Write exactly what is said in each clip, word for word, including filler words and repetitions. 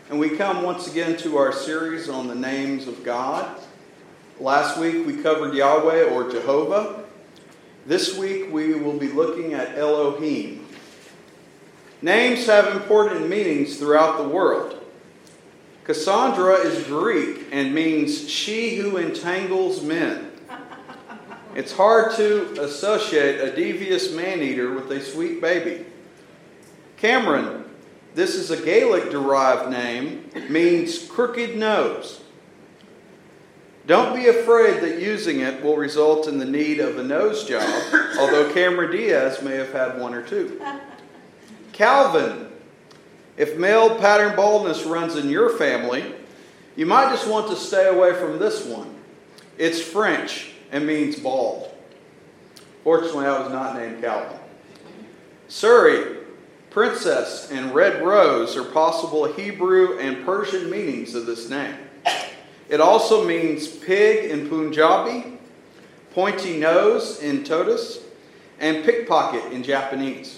and we come once again to our series on the names of God. Last week we covered Yahweh or Jehovah. This week we will be looking at Elohim. Names have important meanings throughout the world. Cassandra is Greek and means she who entangles men. It's hard to associate a devious man-eater with a sweet baby. Cameron, this is a Gaelic-derived name, means crooked nose. Don't be afraid that using it will result in the need of a nose job, although Cameron Diaz may have had one or two. Calvin, if male pattern baldness runs in your family, you might just want to stay away from this one. It's French and means bald. Fortunately, I was not named Calvin. Surrey, princess, and red rose are possible Hebrew and Persian meanings of this name. It also means pig in Punjabi, pointy nose in Todas, and pickpocket in Japanese.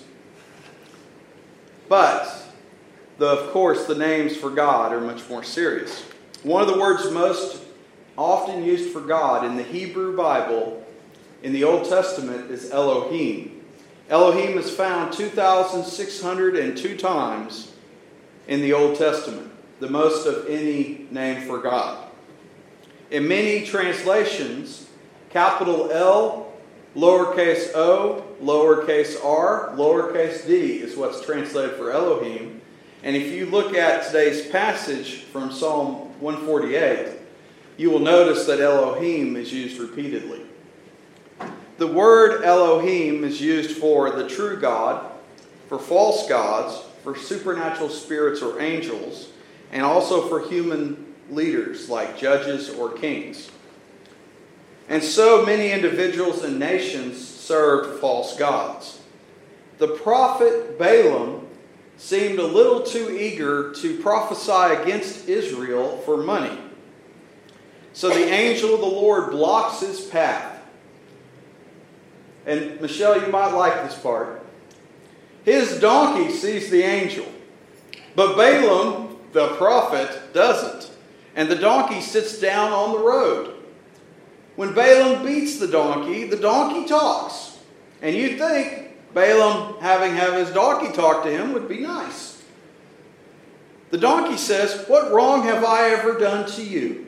But, the, of course, the names for God are much more serious. One of the words most often used for God in the Hebrew Bible in the Old Testament is Elohim. Elohim is found two thousand six hundred two times in the Old Testament, the most of any name for God. In many translations, capital L, lowercase o, lowercase r, lowercase d is what's translated for Elohim. And if you look at today's passage from Psalm one forty-eight, you will notice that Elohim is used repeatedly. The word Elohim is used for the true God, for false gods, for supernatural spirits or angels, and also for human leaders like judges or kings. And so many individuals and nations served false gods. The prophet Balaam seemed a little too eager to prophesy against Israel for money. So the angel of the Lord blocks his path. And Michelle, you might like this part. His donkey sees the angel, but Balaam, the prophet, doesn't. And the donkey sits down on the road. When Balaam beats the donkey, the donkey talks. And you'd think Balaam having have his donkey talk to him would be nice. The donkey says, "What wrong have I ever done to you?"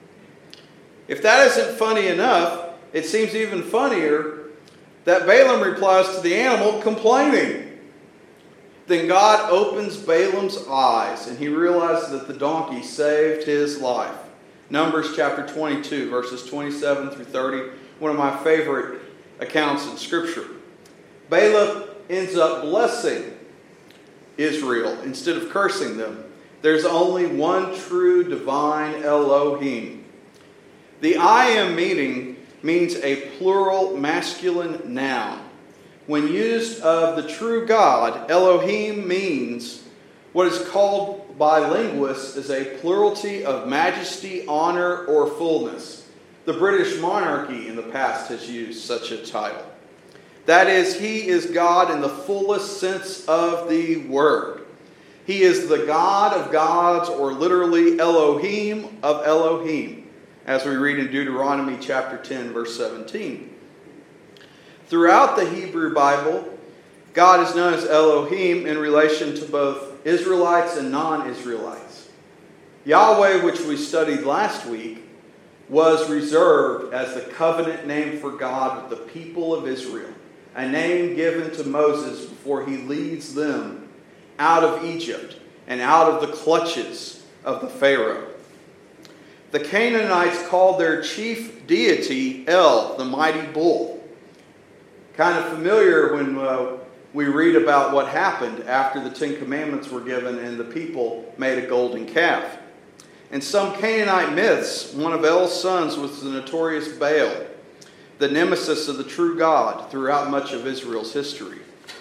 If that isn't funny enough, it seems even funnier that Balaam replies to the animal complaining. Then God opens Balaam's eyes and he realizes that the donkey saved his life. Numbers chapter twenty-two, verses twenty-seven through thirty, one of my favorite accounts in Scripture. Balaam ends up blessing Israel instead of cursing them. There's only one true divine Elohim. The I am meaning means a plural masculine noun. When used of the true God, Elohim means what is called by linguists as a plurality of majesty, honor, or fullness. The British monarchy in the past has used such a title. That is, he is God in the fullest sense of the word. He is the God of gods, or literally Elohim of Elohim, as we read in Deuteronomy chapter ten, verse seventeen. Throughout the Hebrew Bible, God is known as Elohim in relation to both Israelites and non-Israelites. Yahweh, which we studied last week, was reserved as the covenant name for God with the people of Israel, a name given to Moses before he leads them out of Egypt and out of the clutches of the Pharaoh. The Canaanites called their chief deity El, the mighty bull. Kind of familiar when uh, we read about what happened after the Ten Commandments were given and the people made a golden calf. In some Canaanite myths, one of El's sons was the notorious Baal, the nemesis of the true God throughout much of Israel's history.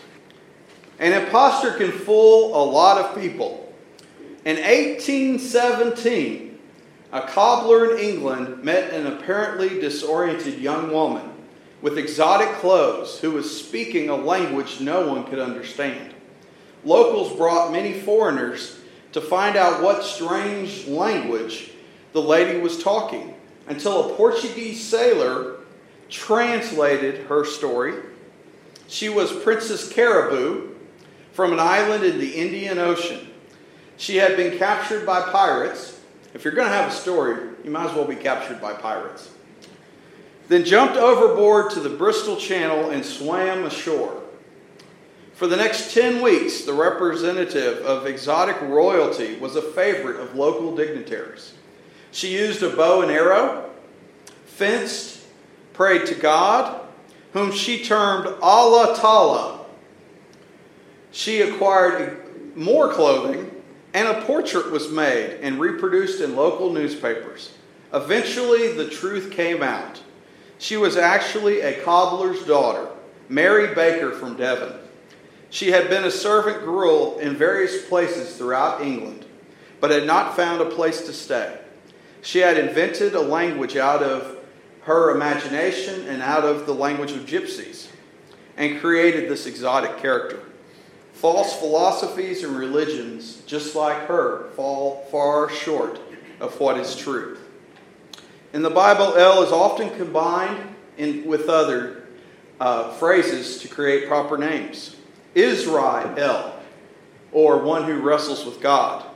An impostor can fool a lot of people. In eighteen seventeen, a cobbler in England met an apparently disoriented young woman with exotic clothes who was speaking a language no one could understand. Locals brought many foreigners to find out what strange language the lady was talking, until a Portuguese sailor translated her story. She was Princess Caribou from an island in the Indian Ocean. She had been captured by pirates. If you're going to have a story, you might as well be captured by pirates. Then jumped overboard to the Bristol Channel and swam ashore. For the next ten weeks, the representative of exotic royalty was a favorite of local dignitaries. She used a bow and arrow, fenced, prayed to God, whom she termed Allah Ta'ala. She acquired more clothing, and a portrait was made and reproduced in local newspapers. Eventually, the truth came out. She was actually a cobbler's daughter, Mary Baker from Devon. She had been a servant girl in various places throughout England, but had not found a place to stay. She had invented a language out of her imagination and out of the language of gypsies, and created this exotic character. False philosophies and religions, just like her, fall far short of what is true. In the Bible, El is often combined in, with other uh, phrases to create proper names. Israel, or one who wrestles with God.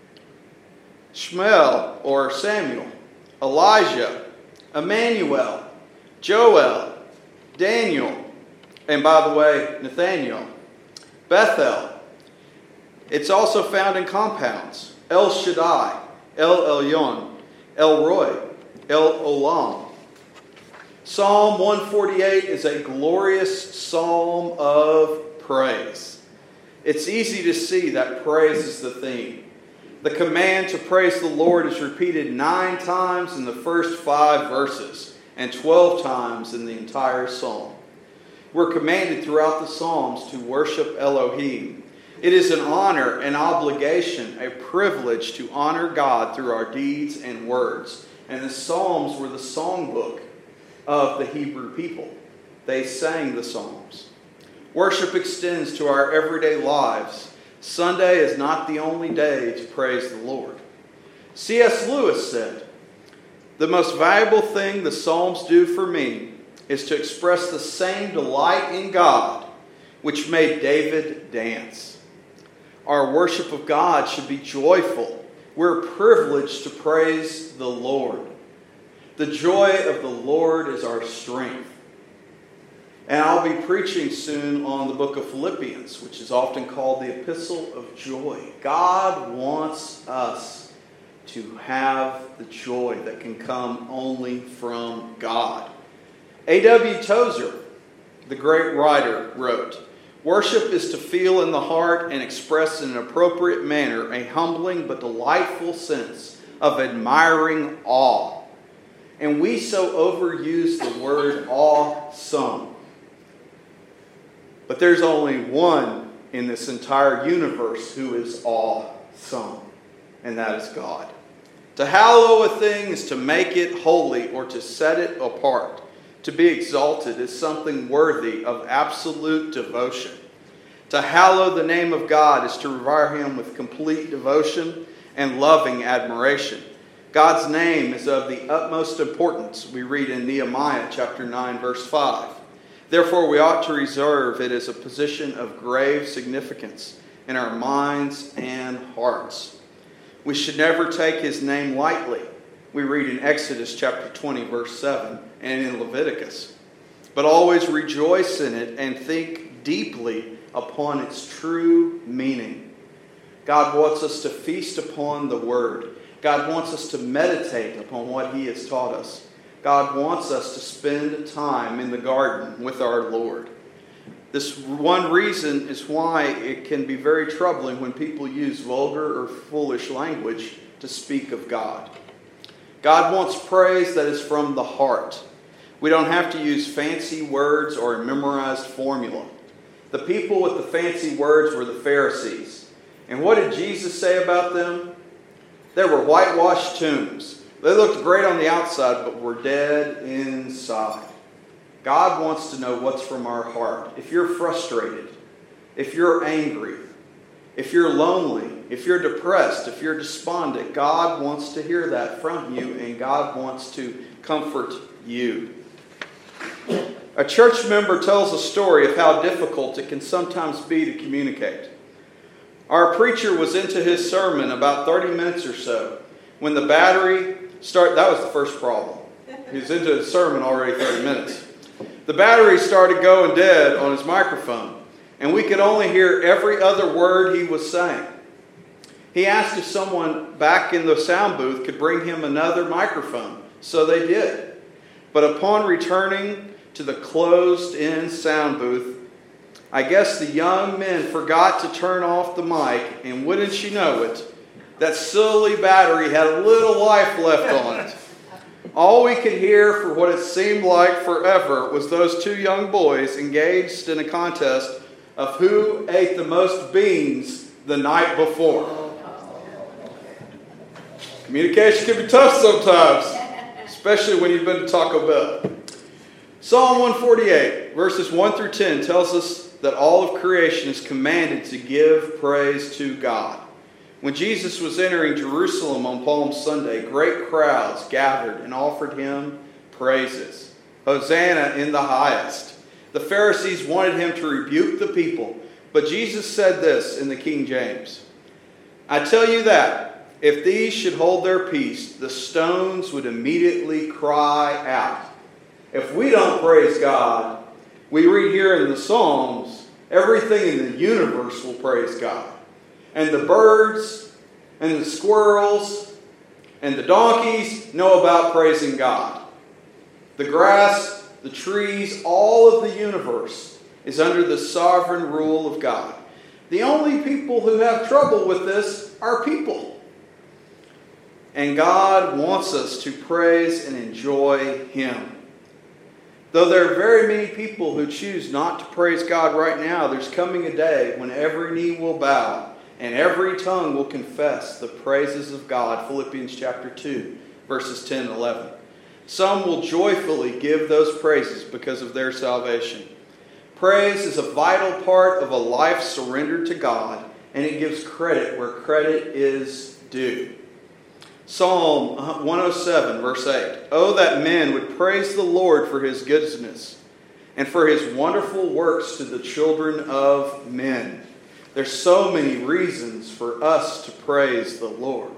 Shmuel, or Samuel. Elijah, Emmanuel, Joel, Daniel, and by the way, Nathaniel. Bethel. It's also found in compounds. El Shaddai, El Elyon, El Roy, El Olam. Psalm one forty-eight is a glorious psalm of praise. It's easy to see that praise is the theme. The command to praise the Lord is repeated nine times in the first five verses and twelve times in the entire psalm. We're commanded throughout the Psalms to worship Elohim. It is an honor, an obligation, a privilege to honor God through our deeds and words. And the Psalms were the songbook of the Hebrew people. They sang the Psalms. Worship extends to our everyday lives. Sunday is not the only day to praise the Lord. C S Lewis said, "The most valuable thing the Psalms do for me is to express the same delight in God which made David dance." Our worship of God should be joyful. We're privileged to praise the Lord. The joy of the Lord is our strength. And I'll be preaching soon on the book of Philippians, which is often called the Epistle of Joy. God wants us to have the joy that can come only from God. A W Tozer, the great writer, wrote, "Worship is to feel in the heart and express in an appropriate manner a humbling but delightful sense of admiring awe." And we so overuse the word awesome. But there's only one in this entire universe who is awesome, and that is God. To hallow a thing is to make it holy or to set it apart. To be exalted is something worthy of absolute devotion. To hallow the name of God is to revere Him with complete devotion and loving admiration. God's name is of the utmost importance, we read in Nehemiah chapter nine, verse five. Therefore, we ought to reserve it as a position of grave significance in our minds and hearts. We should never take His name lightly. We read in Exodus chapter twenty, verse seven, and in Leviticus. But always rejoice in it and think deeply upon its true meaning. God wants us to feast upon the Word. God wants us to meditate upon what He has taught us. God wants us to spend time in the garden with our Lord. This one reason is why it can be very troubling when people use vulgar or foolish language to speak of God. God wants praise that is from the heart. We don't have to use fancy words or a memorized formula. The people with the fancy words were the Pharisees. And what did Jesus say about them? They were whitewashed tombs. They looked great on the outside, but were dead inside. God wants to know what's from our heart. If you're frustrated, if you're angry, if you're lonely, if you're depressed, if you're despondent, God wants to hear that from you, and God wants to comfort you. A church member tells a story of how difficult it can sometimes be to communicate. Our preacher was into his sermon about thirty minutes or so when the battery started. That was the first problem. He was into his sermon already thirty minutes. The battery started going dead on his microphone, and we could only hear every other word he was saying. He asked if someone back in the sound booth could bring him another microphone, so they did. But upon returning to the closed-in sound booth, I guess the young men forgot to turn off the mic, and wouldn't you know it, that silly battery had a little life left on it. All we could hear for what it seemed like forever was those two young boys engaged in a contest of who ate the most beans the night before. Communication can be tough sometimes, especially when you've been to Taco Bell. Psalm one forty-eight, verses one through ten, tells us that all of creation is commanded to give praise to God. When Jesus was entering Jerusalem on Palm Sunday, great crowds gathered and offered him praises. Hosanna in the highest. The Pharisees wanted him to rebuke the people, but Jesus said this in the King James. I tell you that if these should hold their peace, the stones would immediately cry out. If we don't praise God, we read here in the Psalms, everything in the universe will praise God. And the birds and the squirrels and the donkeys know about praising God. The grass, the trees, all of the universe is under the sovereign rule of God. The only people who have trouble with this are people. And God wants us to praise and enjoy Him. Though there are very many people who choose not to praise God right now, there's coming a day when every knee will bow and every tongue will confess the praises of God. Philippians chapter two, verses ten and eleven. Some will joyfully give those praises because of their salvation. Praise is a vital part of a life surrendered to God, and it gives credit where credit is due. Psalm one oh seven, verse eight. Oh, that men would praise the Lord for His goodness and for His wonderful works to the children of men. There's so many reasons for us to praise the Lord.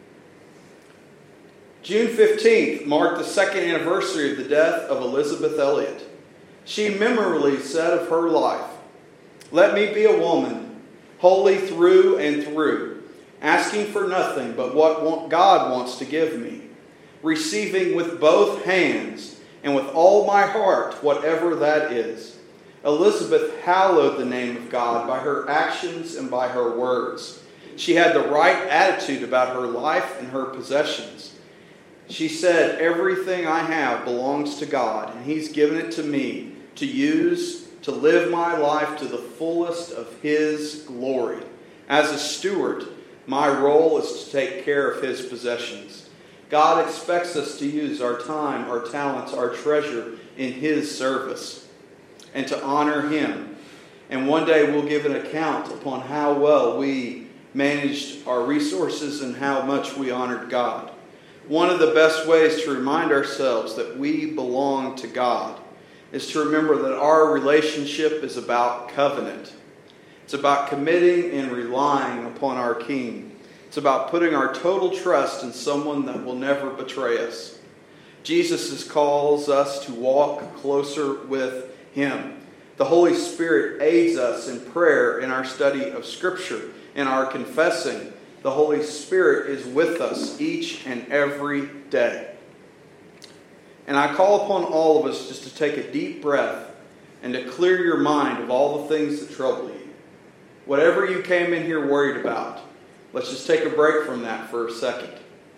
June fifteenth marked the second anniversary of the death of Elisabeth Elliot. She memorably said of her life, "Let me be a woman, holy through and through, asking for nothing but what God wants to give me, receiving with both hands and with all my heart whatever that is." Elisabeth hallowed the name of God by her actions and by her words. She had the right attitude about her life and her possessions. She said, "Everything I have belongs to God, and He's given it to me to use to live my life to the fullest of His glory. As a steward, my role is to take care of His possessions." God expects us to use our time, our talents, our treasure in His service and to honor Him. And one day we'll give an account upon how well we managed our resources and how much we honored God. One of the best ways to remind ourselves that we belong to God is to remember that our relationship is about covenant. It's about committing and relying upon our King. It's about putting our total trust in someone that will never betray us. Jesus calls us to walk closer with Him. The Holy Spirit aids us in prayer, in our study of Scripture, in our confessing. The Holy Spirit is with us each and every day. And I call upon all of us just to take a deep breath and to clear your mind of all the things that trouble you. Whatever you came in here worried about, let's just take a break from that for a second.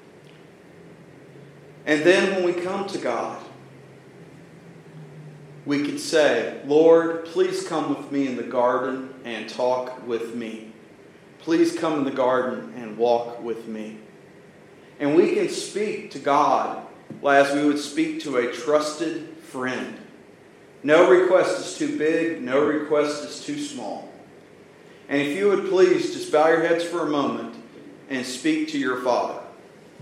And then when we come to God, we could say, "Lord, please come with me in the garden and talk with me. Please come in the garden and walk with me." And we can speak to God as we would speak to a trusted friend. No request is too big. No request is too small. And if you would please just bow your heads for a moment and speak to your Father.